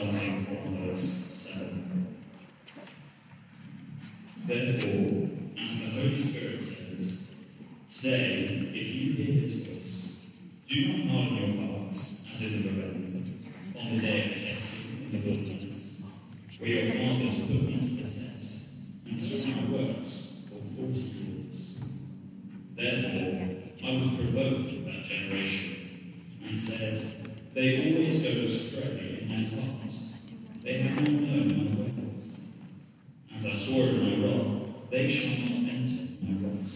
starting from verse 7. Therefore, as the Holy Spirit says, today, if you hear his voice, do not harden your hearts as in the rebellion, on the day of testing in the wilderness, where your fathers put me to the test, and saw my works for 40 years. Therefore, I was provoked at that generation, and said, they always go astray in their hearts. They have not known my ways. As I swore in my wrath, they shall not enter my rest.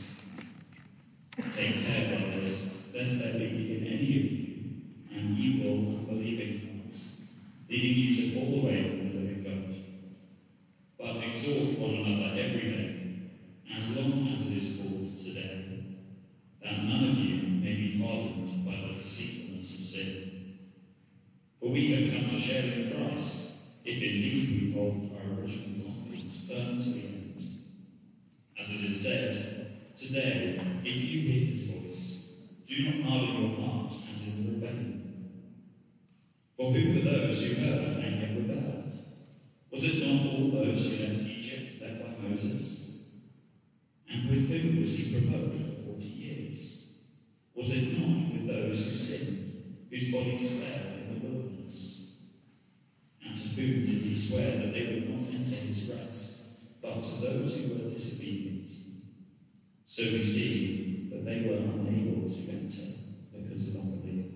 Take care, brothers, lest there be in any of you an evil, unbelieving heart, leading you to fall away from the living God. But exhort one another every day, as long as it is called today, that none of you may be hardened by the deceitfulness of sin. For we have come to share in Christ, if indeed we hold our original confidence firm to the end. As it is said, today, if you hear his voice, do not harden your hearts as in the rebellion. For who were those who heard and yet rebelled? Was it not all those who left Egypt led by Moses? And with whom was he provoked for 40 years? Was it not with those who sinned, whose bodies fell in the wilderness? And to whom did he swear that they would not enter his rest, but to those who were disobedient? So we see that they were unable to enter because of unbelief.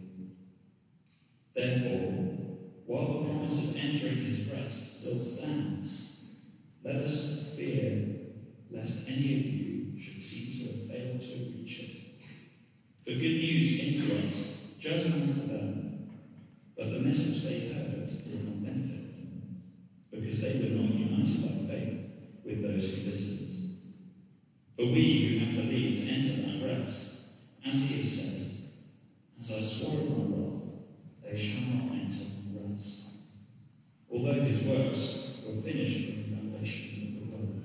Therefore, while the promise of entering his rest still stands, let us not fear lest any of you should seem to have failed to reach it. For good news came to us, just as to them, but the message they heard did not benefit them, because they were not united by faith with those who listened. For we who have believed enter that rest, as he has said, as I swore in my wrath, they shall not enter my rest. Although his works were finished from the foundation of the world.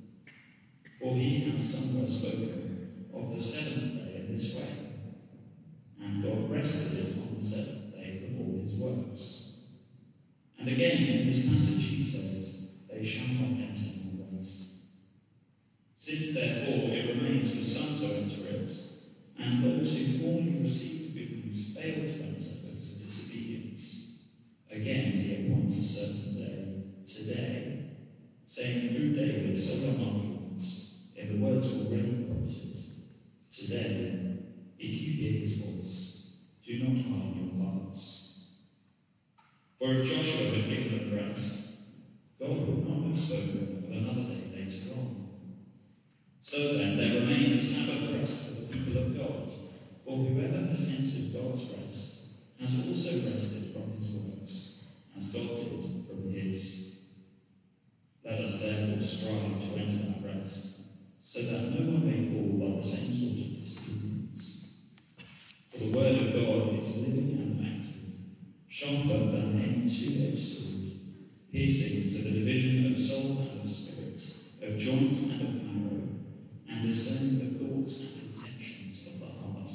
For he has somewhere spoken of the seventh day in this way, and God rested on the seventh day from all his works. And again in this passage he says, they shall not enter my rest. Since therefore it remains for some to enter it, and those who formerly received good news failed to enter because of disobedience, again he appoints a certain day, today, saying through David so long afterwards, in the words already quoted, today, if you hear his voice, do not harden your hearts. For if Joshua had given them rest, God would not have spoken of another day later on. So then there remains a Sabbath rest for the people of God, for whoever has entered God's rest has also rested from his works, as God did from his. Let us therefore strive to enter that rest, so that no one may fall by the same sort of disobedience. For the word of God is living and active, sharper than any two-edged sword, piercing to the division of soul and of spirit, of joints and of marrow, and discerning the thoughts and intentions of the heart.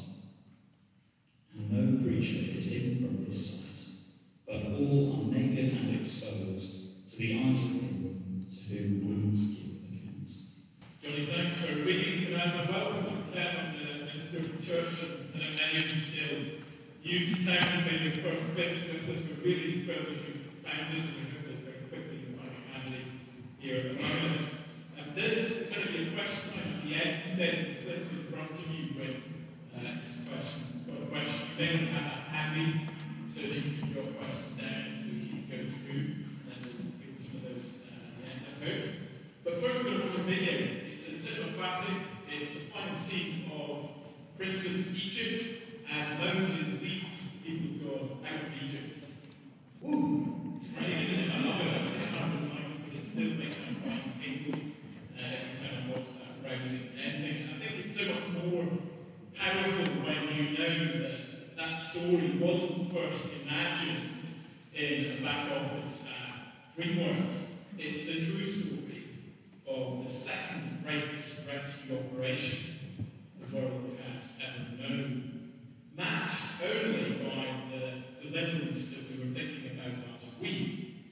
And no creature is hidden from his sight, but all are naked and exposed to the eyes of him to whom we must give account. Johnny, thanks for reading, and welcome Claire and Minister of the Church, and many of you still use the time to make your first visit with us. We're really thrilled that you found us, and we hope that very quickly you find a family here among us. And this is going to be a question time at the end today. It's literally in front of you with this question. It's got a question. You may want to have that handy so that you can jot questions down as we go through, and then we'll give some of those at the end, I hope. But first we're going to watch a video. It's a cinema classic. It's the final scene of Prince of Egypt as Moses leads the people of God out of Egypt. Woo! It's great, isn't it? I love it. I've seen it 100 times, but it still makes me quite tingle every time I watch that rousing ending. And I think it's so much more powerful when you know that that story wasn't first imagined in a back office frameworks. It's the true story of the second greatest rescue operation the world has ever known, matched only by the deliverance that we were thinking about last week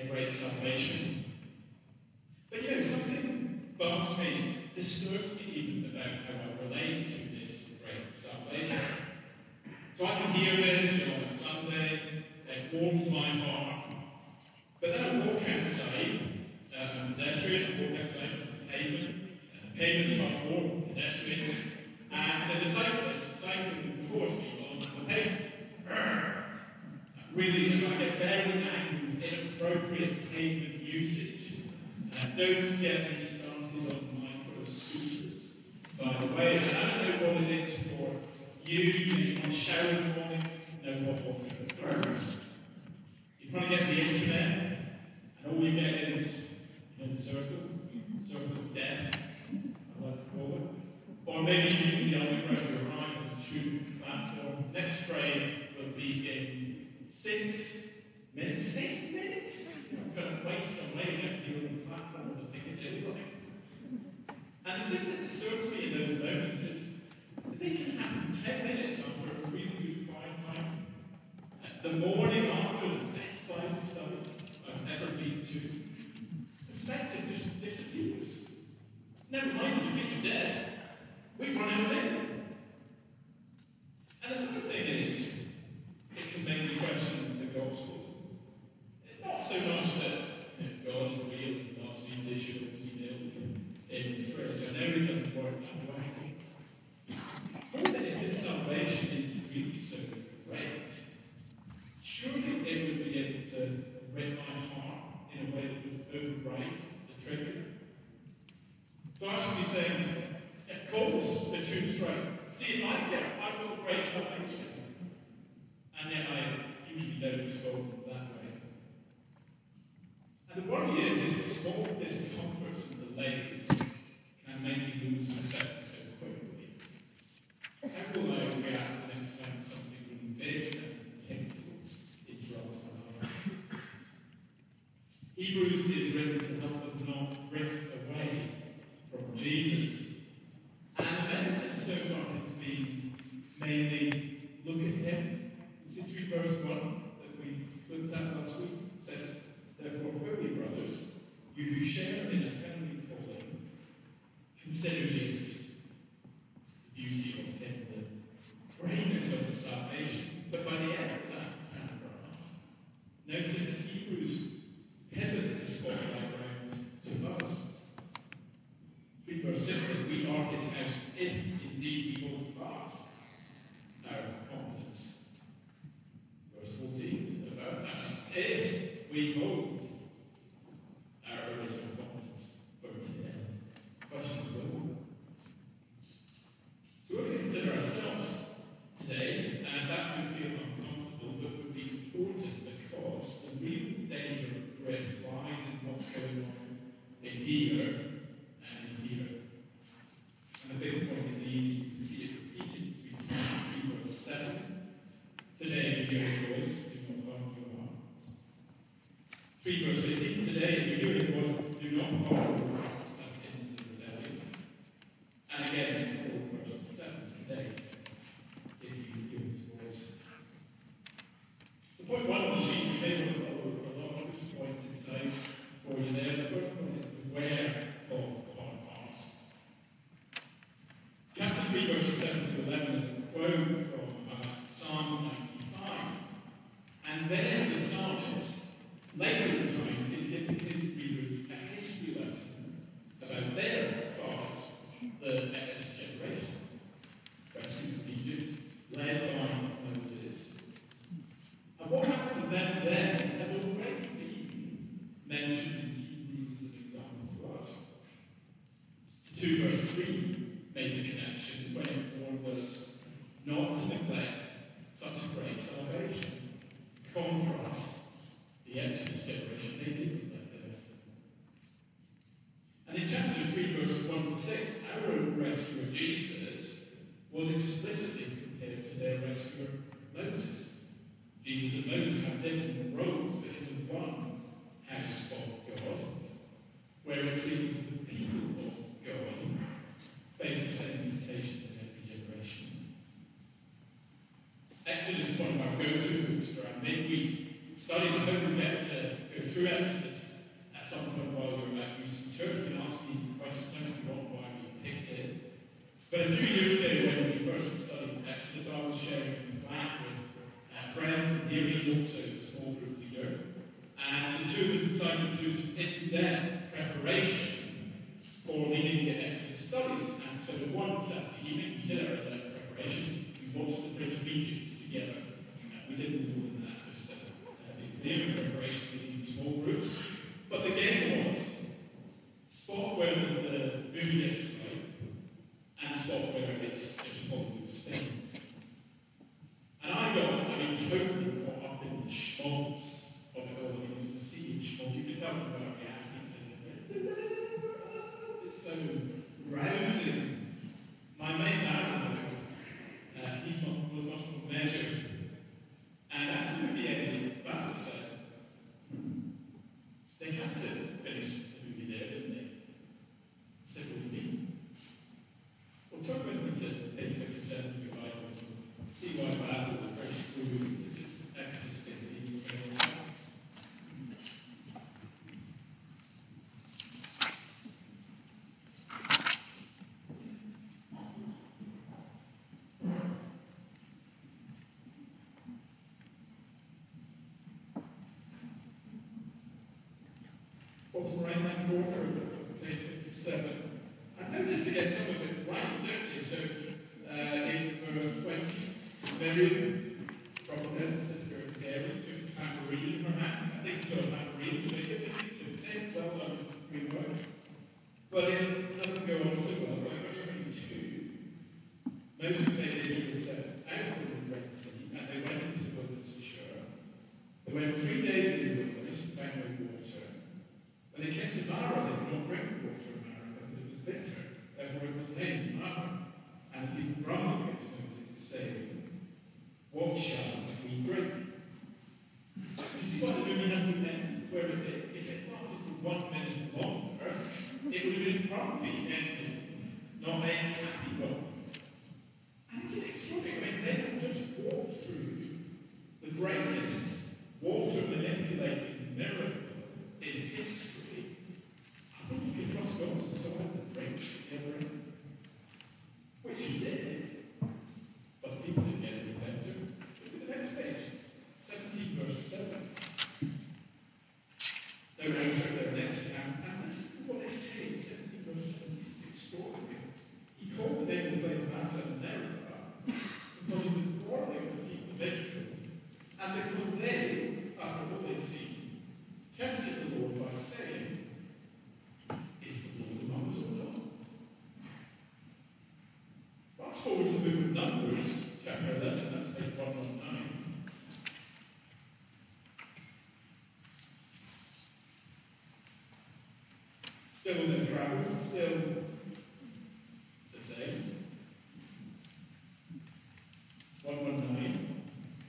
great salvation. But something bugs me, disturbs me even about how I relate to this great salvation. So I can hear this on a Sunday, it warms my heart. But then I walk outside, I'm a pedestrian, I walk outside on the pavement, and the pavement's not for pedestrians, and there's a cyclist cycling towards me on the pavement. Really, I get very angry, inappropriate pavement usage. Don't get me started on micro scooters, by the way. And I don't know what it is for you, on shower morning, no hot water that burns. You're trying to get the internet, and all you get is the circle of death, I like to call it. Or maybe you use the underground to arrive on the tube platform. Next train will be in 6 minutes. 6 minutes? I'm going to waste a lane out here on the platform of the Piccadilly line. And the thing that disturbs me in those moments is that they can happen 10 minutes after a really good quiet time. The morning after the best Bible study I've ever been to. The perspective just disappears. Never mind, you think you're dead. We run out of it. And the funny thing is, it can make you question the gospel. Not so much that if God is real and lots of dishes to be milk in the fridge. I know it doesn't work that way. More that if this salvation is really so great, surely it would be able to rip my heart in a way that would overwrite the trigger. So I should be saying, of course, the tune's straight. See, I will praise salvation. And yet I usually don't respond that way. And the worry is if small discomforts and delays can make me lose respect so quickly, how will I react the next time something really big and painful interrupts my life? Hebrews is written to help us not drift away from Jesus. And the message so far has been mainly look at him. You see, 3 verse 1 that we looked at last week says, therefore, holy brothers, you who share in a heavenly calling, consider Jesus, the beauty of him, the greatness of the salvation. But by the end of that paragraph, notice that Hebrews pivots the spotlight round to us. 3 verse 6 says, we are his house if indeed we hold fast our confidence. Verse 14, about that, if we hold our original confidence firm today. Question is, will we? So we're going to consider ourselves today, and that would feel uncomfortable, but would be important because the real danger of drift lies in what's going on in here and in here. And the big point is easy. You can see it repeated 3 times. 3 verse 7. Today, if you hear his voice, do not harden your hearts. 3 verse 15. Today, if you hear his voice, do not harden your hearts. That's in the rebellion. And again, 4 verse 7. Today, if you hear his voice. The point 1 of the sheet, we may want to follow a lot of these points inside for you there. The first point is beware of hard hearts. Chapter 3, verses 7 to 11 is a quote from Psalm 95. And then the psalmist, later in time, is giving his readers a history lesson about their fathers, the Exodus generation, rescued from Egypt, led by Moses. And what happened to them then has already been mentioned in Hebrews as an example to us. So 2 verse 3 made the connection when it warned us not to neglect such a great salvation. Contrast the Exodus generation, they did neglect it. And in chapter 3, verses 1 to 6, our rescuer Jesus was explicitly compared to their rescuer Moses. Jesus and Moses have different roles, but in the one house of God, where it seems the people of God face the same temptations in every generation. Exodus is one of our go-to books for our midweek studies. I hope we get to go through Exodus so one Saturday evening, we did our preparation. We watched the Bridge of Egypt together. We did more than that, just the preparation in small groups. But the game was spot where the movie gets it right, and spot where it's just Hollywood spin. And I totally caught up in the schmaltz of it all. It was a sea of schmaltz. You could tell them about reacting to it. It's so rousing. My mate Basil, was much more measured. And as the movie ended, Basil said, they had to finish the movie there, didn't they? I said, what do you mean? Well, turn with me to page 57 of your Bible. See why Basil was very screwed. This is Exodus 15. Bottom right-hand corner of page 57. I noticed again some of it right, don't you? So in verse 20, Miriam, prophetess, sister of Aaron, took a tambourine in her hand. I think so, a tambourine to make it with it, to take well done green words. But it doesn't go on so well. But verse 22, Moses made the Israelites out of the Red Sea, and they went into the wilderness of Shur. They went 3 days in the wilderness and found no water. When they came to Marah, they could not drink the water of Marah because it was bitter. Therefore it was named Marah. And the people grumbled against Moses, saying, what shall we drink? You see what the movie has to end? Where if it lasted for 1 minute longer, it would have been grumpy ending, not a happy one. And isn't it extraordinary? They have just walked through the greatest water manipulating miracle in history. I think you can trust God to solve the drinks at the other end. Which he did. But the people didn't get any better. Look at the next page. 17 verse 7. They were out their next camp, and listen to what they say in 17 verse 7. This is extraordinary. He called the name of the place Massa and Meribah because of the quarreling of the people of Israel. And because they, after what they'd seen, tested the Lord by saying, is the Lord among us or not? Fast forward to the book of Numbers, chapter 11, that's page 119. Still in their travels, still the same. 119.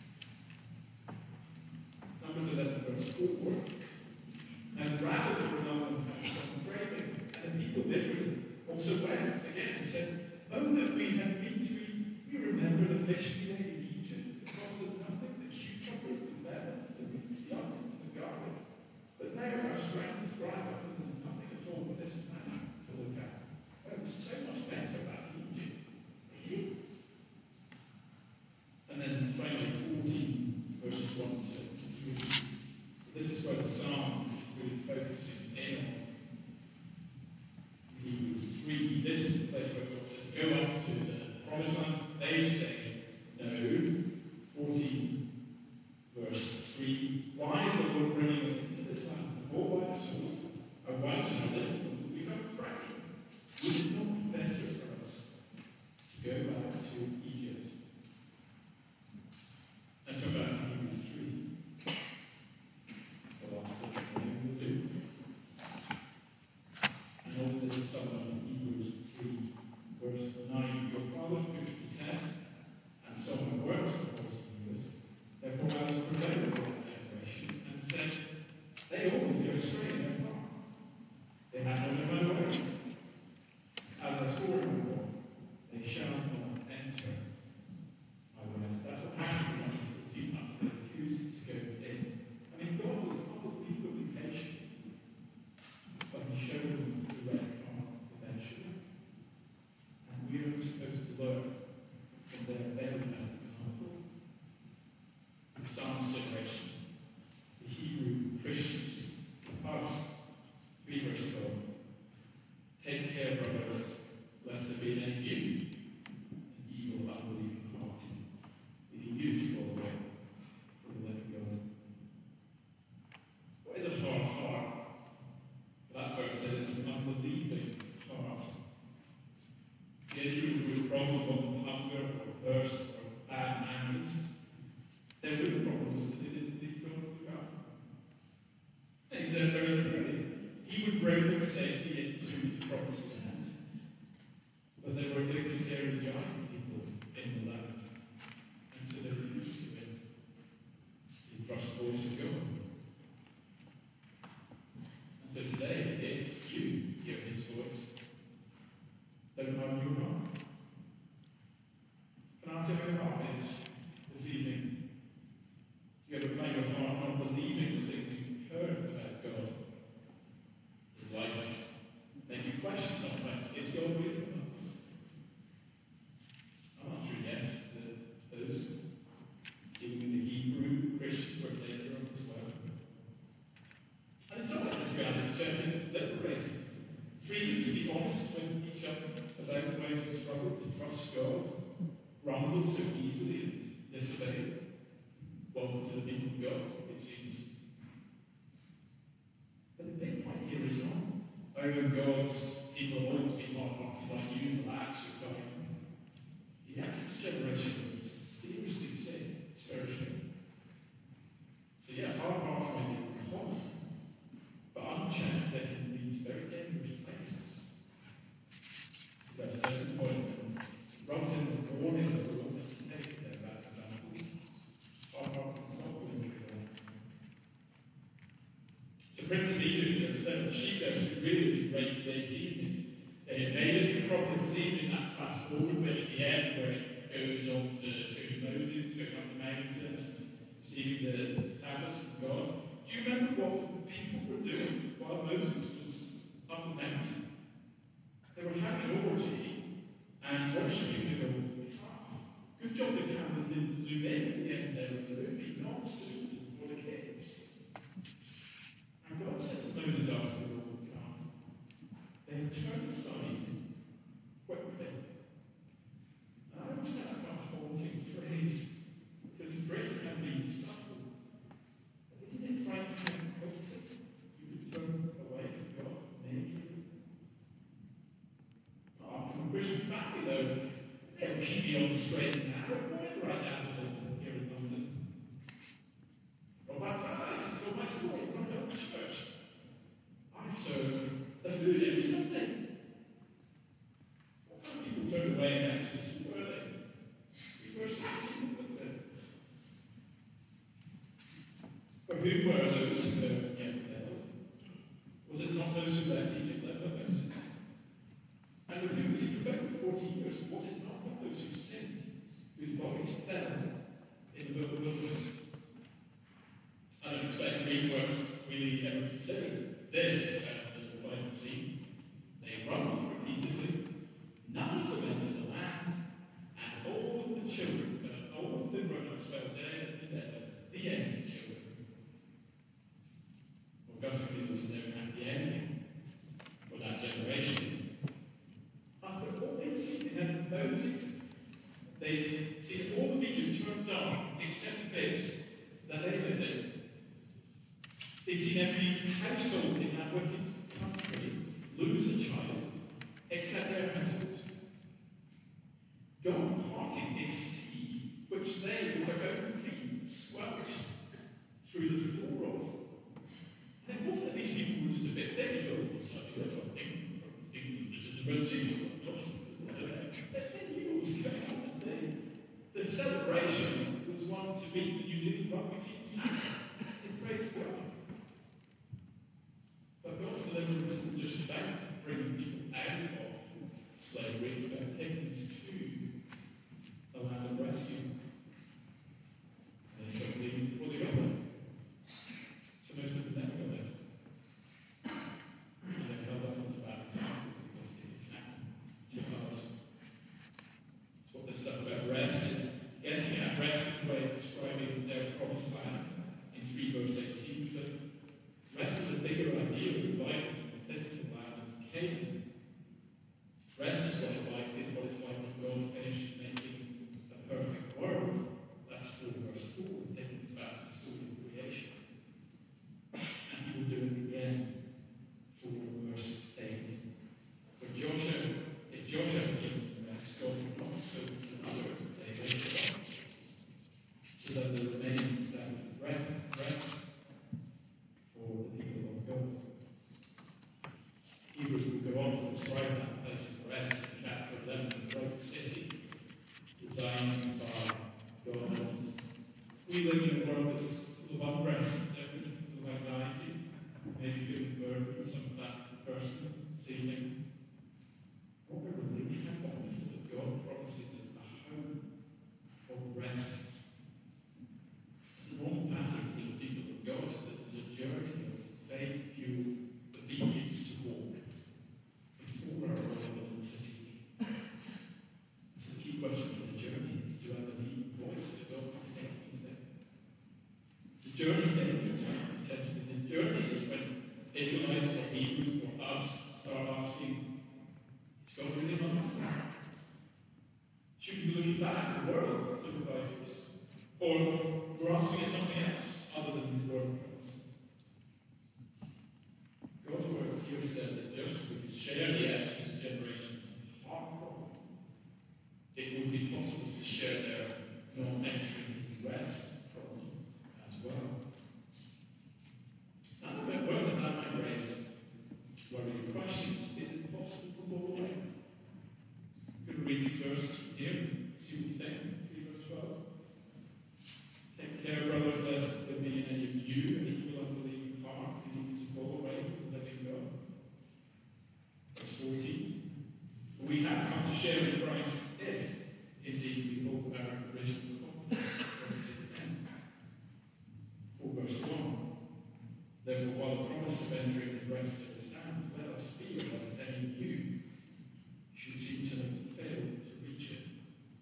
Numbers 11, verse 4. And rather than Ronaldo passed on trading, and the people of Israel also went again and said, oh, that we had been to eat. We remember the fish we ate in Egypt. It cost us nothing, the cucumbers, the lemons, the meats, the onions, and the garlic. But now our strength is dried up, and there's nothing at all but this manna to look at. Oh, it was so much better back in Egypt. Really? And then finally, 14 verses 1 to 3. So this is where the psalm is really focusing in on. Hebrews 3, this is the place where God says, go up to the promised land. They say, no. 14, verse 3. Why is the Lord bringing us into this land to war by the sword? Our wives and our little ones will become pregnant. Would it not be better for us to go back to Egypt? And come back to Hebrews 3. The last bit we'll do. And all this is summed up in Hebrews 3, verse 9. Your fathers put it to test, and so have worked for 40 years. Therefore I was prepared for that generation, and said, they always go astray in their heart. They he would bring them safely into the promised land. But they were going to scare the giant people in the land. And so they refused to win. He trust forces going. And so today, if you hear his voice, don't harden your heart. Can I tell you your heart is this evening? You ever find your heart not believing the things you've heard about God? His life make you question sometimes, is God real or not? I'm not sure yes to those. Even the Hebrew Christians were later on as well. And in some ways, this reality church is liberating. Freedom to be honest with each other about the ways we struggle to trust God, grumble so easily and disobey. Welcome to the people of God, it seems. But the big point here is not, God's people have always been hard-hearted like you and the lads who are dying. The Exodus generation was seriously sick spiritually. So yeah, hard hearts may be common, but unchecked they can lead to very dangerous places. This is our second point, and runs in the warning that we're all meant to take there about example. Hard hearts is not going to be wrong. So Prince of Egypt, the seven sheep there, should really be great today's evening. They had made it probably was even that fast forward bit at the end where it goes on to show Moses going up the mountain and receiving the tablets from God. Do you remember what the people were doing while Moses was up the mountain? They were having an orgy and worshipping the golden calf. Good job the cameras didn't zoom in at the end there of the movie, not suitable for the kids. And God said to Moses after the golden calf, they have turned aside quickly. Now, I always found that a haunting phrase, because grace can be subtle. But isn't it frightening how quickly you can turn away from God naked? From a Christian family, though, they'll keep me on the straight and narrow right now here in London. Got my prize, got my story, got my own church. I serve the food every Sunday. What kind of people turned away in Exodus? Who were they? We were people, but who were those who were rebelled? Was it not those who left Egypt led by Moses? And with whom was he rebelled for 40 years? Was it not those who sinned, whose bodies fell in the wilderness? I don't expect Greenworks really ever considered this as the final scene. They grumbled repeatedly. None of them entered the land, and all of the children, all of the grown-ups fell dead in the desert. The end of the children. Augustine, there was no happy ending for that generation. After all they'd seen, they had Moses. They'd seen all of Egypt turned dark, except this that they lived in. They'd seen every household in that wicked country lose a child, except their households. God parted this sea, which they with their own feet squelched through the floor of. And it wasn't that these people were just a bit difficult or something. That's what England, this is the Red Sea. They knew what was going on. The celebration was one to meet the New Zealand rugby team's in praise God. But God's deliverance isn't just about bringing people out of slavery, it's about taking us to the land of rescue. And they start believing before they got there. So most of them never got there. And they're held up as a bad example because they can. Because it's what this stuff about rest is. Getting at rest is a way of describing their promised land in 3 verse 18. But rest is a bigger idea of the Bible than the physical land of Canaan. Rest is what it's like when God finishes making a perfect world. describe that place of rest in chapter 11, the great city designed by God. We live in a world that's full of unrest, full of anxiety, maybe feeling burdened with some of that personal feeling. What a relief and wonderful that God promises us a home of rest. The normal pattern for the people of God is that there's a journey of faith-fueled obedience to walk before our Lord in the city. So the key question for the journey is, do I believe the voice of God to take me there? The journey is dangerous, potentially. The journey is when Israelites or Hebrews or us start asking, is God really honest? Should we be looking back at the world through the Bibles? Or we're asking it something else other than His word promise? God's word here said that just as we could share the essence of generations heart problem, it would be possible to share their non-entering rest problem as well. And the word that might raise worrying questions. Is it possible to go away? I'm going to read some verses from here. See what you think. 3 verse 12. Take care, brothers, lest there be in any of you an evil, unbelieving heart leading to fall away from the living God. Verse 14. For we have come to share in Christ if indeed we hold our original confidence according to the end. 4 verse 1. Therefore, while the promise of entering the rest stands, let us fear lest any of you should seem to have failed to reach it.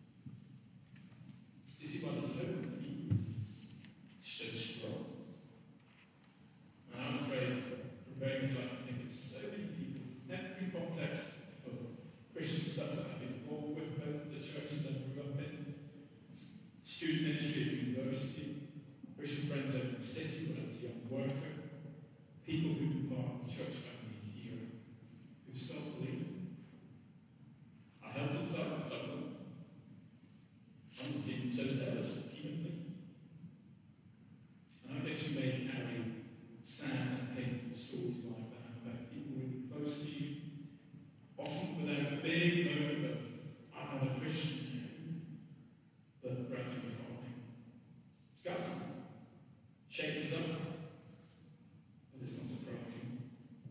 You see why this hope in Hebrews is so strong. And I was preparing this, I think of so many people, every context of Christian stuff that I've been involved with, both the churches I grew up in, student ministry at university, Christian friends over in the city when I was a young worker, people who've been part of the church family here, who've stopped believing. I helped them some of them. Some of them seemed so zealous, even me. And I guess you may carry sad and painful stories like that about people really close to you, often without a big moment of, I'm not a Christian yet, but gradually hardening. Scuts him, shakes us up. But it's not surprising.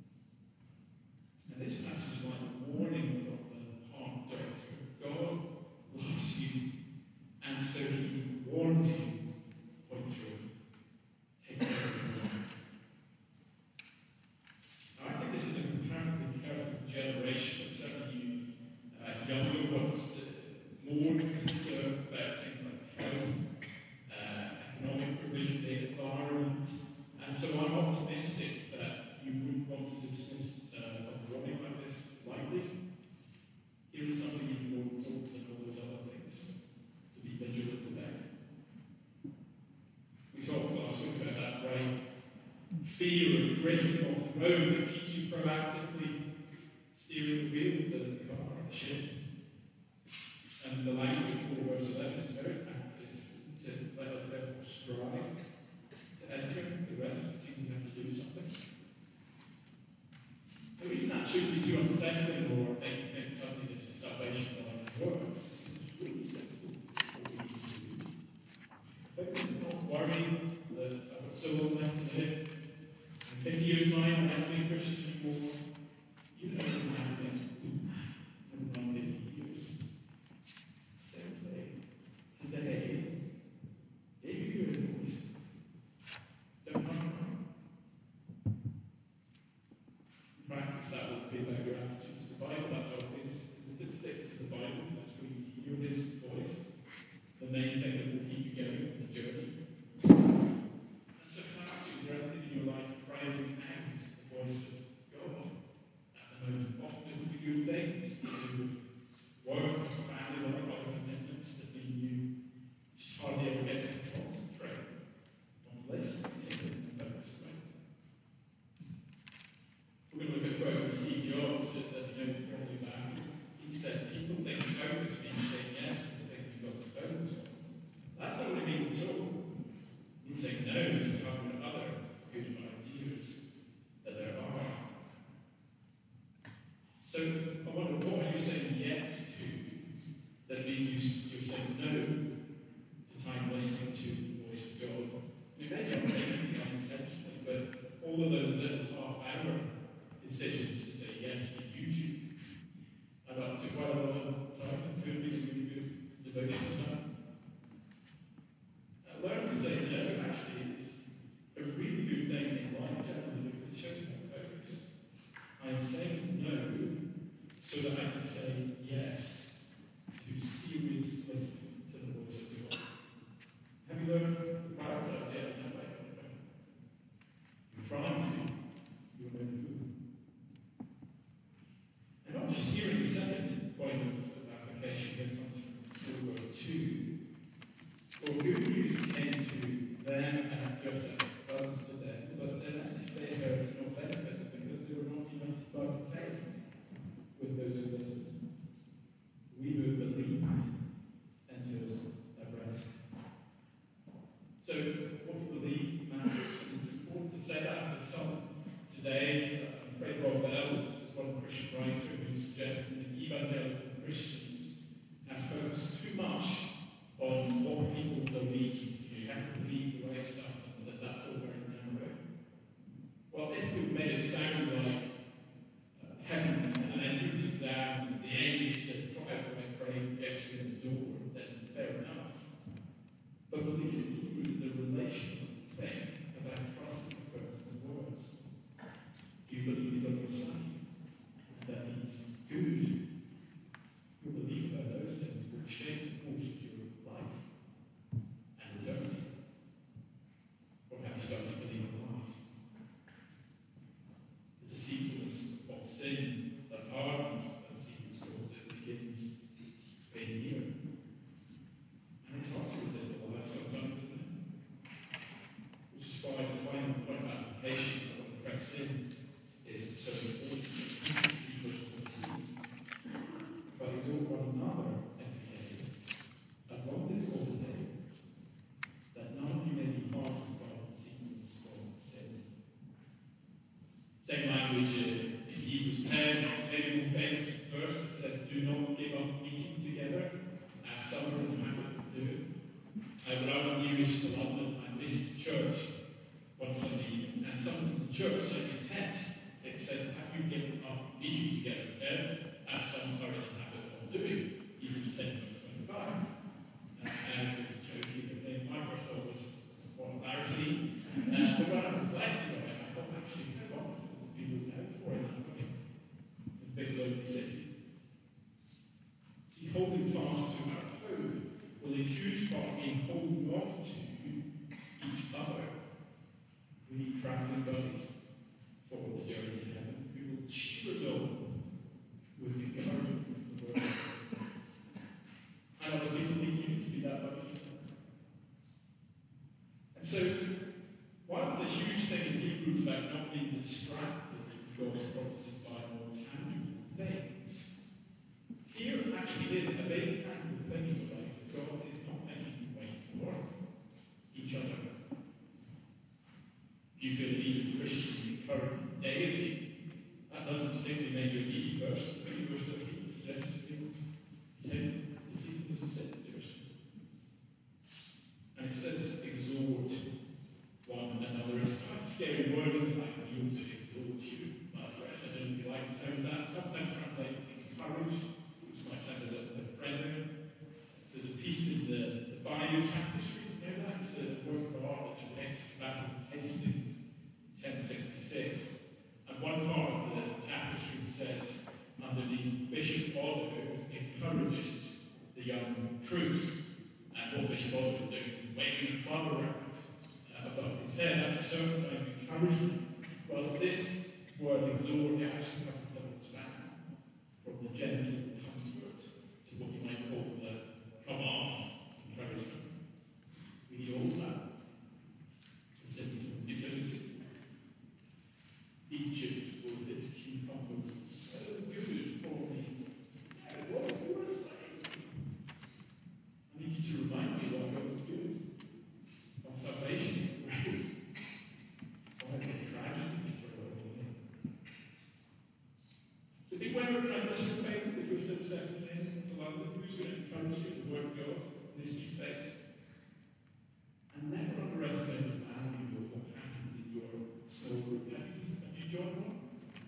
And this passage is like a warning from the heart doctor. God loves you, and so He warns you, point through. Take care of your life. Now, I think this is a comparatively careful generation, certainly you younger ones, more concerned about things like health, economic provision, the environment. And so I'm optimistic that you wouldn't want to dismiss a warning like this lightly. Here is something even more important than all those other things to be vigilant about. We talked last week about that right fear of drifting off the road that keeps you proactively steering the wheel of the car or the ship. And the language of 4 verse 11 is very active, isn't it? Let us therefore strive to enter the rest. It seems we have to do something. The reason that shouldn't be too unsettling or make you think suddenly this is salvation by works is because it's really simple what we need to do. Focus is not worrying that I've got so long left to live. In 50 years' time, I'm not being a Christian anymore. You know what's going to happen next week in around 50 years. Same thing. Today, if you hear a voice, don't run away. In practice, that would be about your attitude to the Bible. That's obvious. To stick to the Bible, that's where you hear His voice. The main thing that will keep you going on the journey. And so can I ask you, is there anything in your life crying out the voice of God at the moment? Often it will be good things to do with work, family, or other commitments that mean you just hardly ever get to concentrate on listening to Him in a focused way. We're going to look at quotes from Steve Jobs, just as you know, probably back. He said, people think focus means saying yes to the things you've got to focus on. That's not what it means at all. It means saying no to 100 other good ideas that there are. So So I wonder, what are you saying yes to that means you're saying no to time listening to the voice of God? Maybe I'm making it unintentionally, but all of those little half-hour decisions to say yes to YouTube, and up to quite a lot of time, it could be a really good devotional time. Learn to say no actually is a really good thing in life generally because it shows my focus. I am saying no so that I can say yes to serious listening to the voice of God. Have you learned to prioritize it in that way? You're trying to. You're no fool. And not just here in the second point of application that comes from World 2. For good news came to them and Joseph, cousins to them, but the message they heard did not benefit them because they were not united by faith with those who listened. We who believed enters that rest. So, what you believe matters, and it's important to say that for some. Today, Fred Rob Bell is one Christian writer who suggested that evangelical Christians have focused too much on what people believe. You have to believe the right stuff, and that's all very narrow. Well, if we made it sound like heaven as an entrance exam, the aim is to try out the right phrase that gets you in the door, then fair enough. But belief in Hebrews is a relational thing about trusting the person's words. Do you believe he's on your side? And that he's good? Your belief about those things will shape the course of your life and eternity. Or have you started to believe in lies? The deceitfulness of sin that hardens, as Hebrews calls it, begins in here. And it's hard to resist the lies sometimes, isn't it? Which is why the final point of application of what the correct sin is so important. But exhort one another every day, as long as it's called today, that none of you may be hardened by the deceitfulness of sin. Same language in Hebrews 10, maybe one famous verse that says, do not give up meeting together, as some are in the habit of doing. When I was in English to London, I missed church one Sunday evening, and someone from the church sent me a text. It said, have you given up meeting together again, as some are in the habit of doing? Hebrews 10, verse 25. And it was a joke, my first thought was what embarrassing. But when I reflected on it, I thought, actually, how wonderful to be looked out for in that way. In a big lonely city. See, holding fast to our hope will in huge part mean holding on to each other. We need traveling buddies for the journey to heaven. We will cheer us on with encouragement from the word. And other people need you to be that buddy. And so, while it's a huge thing in Hebrews about not being distracted from God's promises by more tangible things, here actually is a very tangible thing in your life that God is not making you wait for each other. If you feel the need of Christians to be encouraged daily, that doesn't particularly make you a needy person. Maybe verse 13 suggests things. You take the deceitfulness of sin seriously. And it says, exhort one another. It's quite a scary word, isn't it? Like, you to exhort you, my friend. I don't know if you like the sound of that. Sometimes translated encourage, which might sound a little bit friendlier. There's a piece in the Bayeux Tapestry, you know that? It's a work of art that depicts the Battle of Hastings, 1066. And one part of the tapestry says, underneath, Bishop Otto encourages the young troops. And what Bishop Otto is doing is waving a club around above his head. That's a certain kind of encouragement. Well, this word exhort actually comes from double span, from the gentle comfort to what you might call the command encouragement. We need all that. It's innocent. Egypt with its cucumbers so good for me. Yeah, it was worth it. I need you to remind me why God was good. Why salvation is great. Why the tragedy is for me. So beware of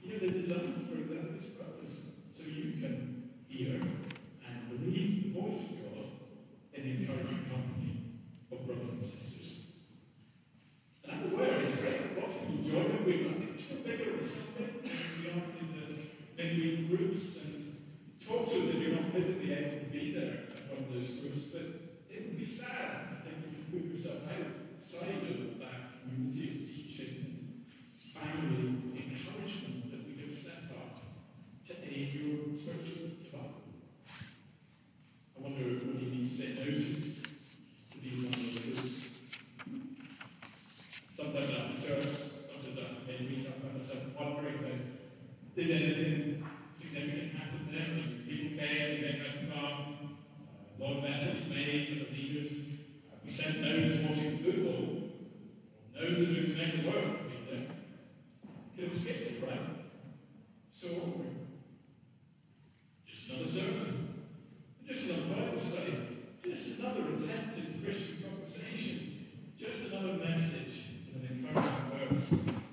They're designed for exactly this purpose, so you can hear and believe the voice of God in the encouraging company of brothers and sisters. And I'm aware it's great that lots of people join it. I think it's still bigger on Sunday than we are in the midweek groups, and talk to us if you're not physically able to be there at one of those groups. But it would be sad, I think, if you put yourself outside of that community of teaching and family encouragement that we have set up to aid your spiritual development. I wonder what you need to say no to be one of those groups. Sometimes after church, sometimes after maybe I find myself wondering about, did anything significant happen there? People came, they made that come, a lot of efforts made for the leaders. We sent those watching football, those who didn't make the work to be there. Could have skipped it, right? So ordinary. Just another sermon, just another Bible study, just another attempt at Christian conversation, just another message with an encouraging words.